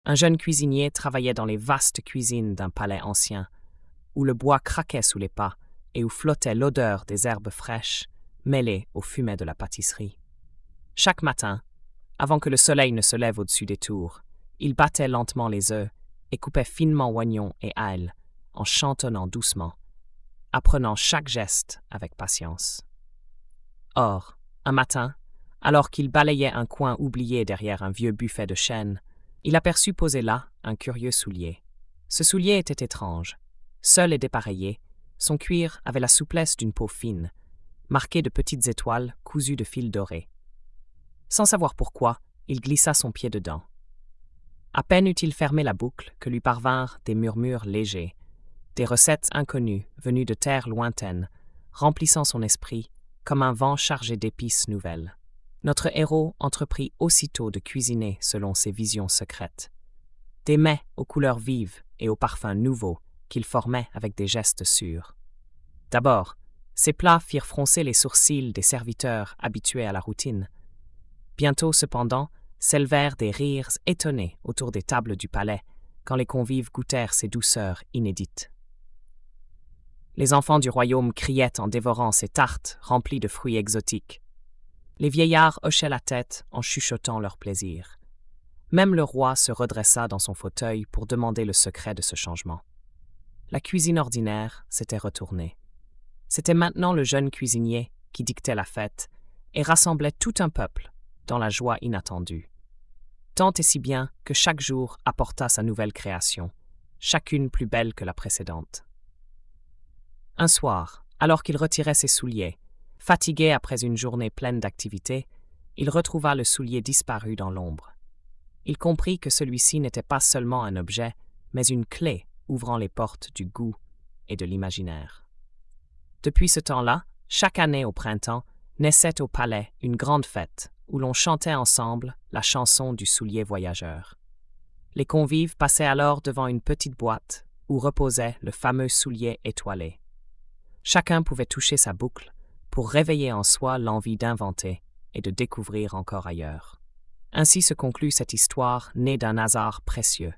Un jeune cuisinier travaillait dans les vastes cuisines d'un palais ancien, où le bois craquait sous les pas et où flottait l'odeur des herbes fraîches mêlée au fumet de la pâtisserie. Chaque matin, avant que le soleil ne se lève au-dessus des tours, il battait lentement les œufs et coupait finement oignons et ail en chantonnant doucement, apprenant chaque geste avec patience. Or, un matin, alors qu'il balayait un coin oublié derrière un vieux buffet de chêne, il aperçut posé là un curieux soulier. Ce soulier était étrange. Seul et dépareillé, son cuir avait la souplesse d'une peau fine, marquée de petites étoiles cousues de fils dorés. Sans savoir pourquoi, il glissa son pied dedans. À peine eut-il fermé la boucle que lui parvinrent des murmures légers, des recettes inconnues venues de terres lointaines, remplissant son esprit comme un vent chargé d'épices nouvelles. Notre héros entreprit aussitôt de cuisiner selon ses visions secrètes. Des mets aux couleurs vives et aux parfums nouveaux qu'il formait avec des gestes sûrs. D'abord, ces plats firent froncer les sourcils des serviteurs habitués à la routine. Bientôt, cependant, s'élevèrent des rires étonnés autour des tables du palais quand les convives goûtèrent ces douceurs inédites. Les enfants du royaume criaient en dévorant ces tartes remplies de fruits exotiques. Les vieillards hochaient la tête en chuchotant leur plaisir. Même le roi se redressa dans son fauteuil pour demander le secret de ce changement. La cuisine ordinaire s'était retournée. C'était maintenant le jeune cuisinier qui dictait la fête et rassemblait tout un peuple dans la joie inattendue. Tant et si bien que chaque jour apporta sa nouvelle création, chacune plus belle que la précédente. Un soir, alors qu'il retirait ses souliers, fatigué après une journée pleine d'activité, il retrouva le soulier disparu dans l'ombre. Il comprit que celui-ci n'était pas seulement un objet, mais une clé ouvrant les portes du goût et de l'imaginaire. Depuis ce temps-là, chaque année au printemps, naissait au palais une grande fête où l'on chantait ensemble la chanson du soulier voyageur. Les convives passaient alors devant une petite boîte où reposait le fameux soulier étoilé. Chacun pouvait toucher sa boucle pour réveiller en soi l'envie d'inventer et de découvrir encore ailleurs. Ainsi se conclut cette histoire née d'un hasard précieux,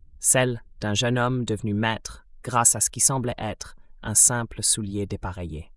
celle d'un jeune homme devenu maître grâce à ce qui semblait être un simple soulier dépareillé.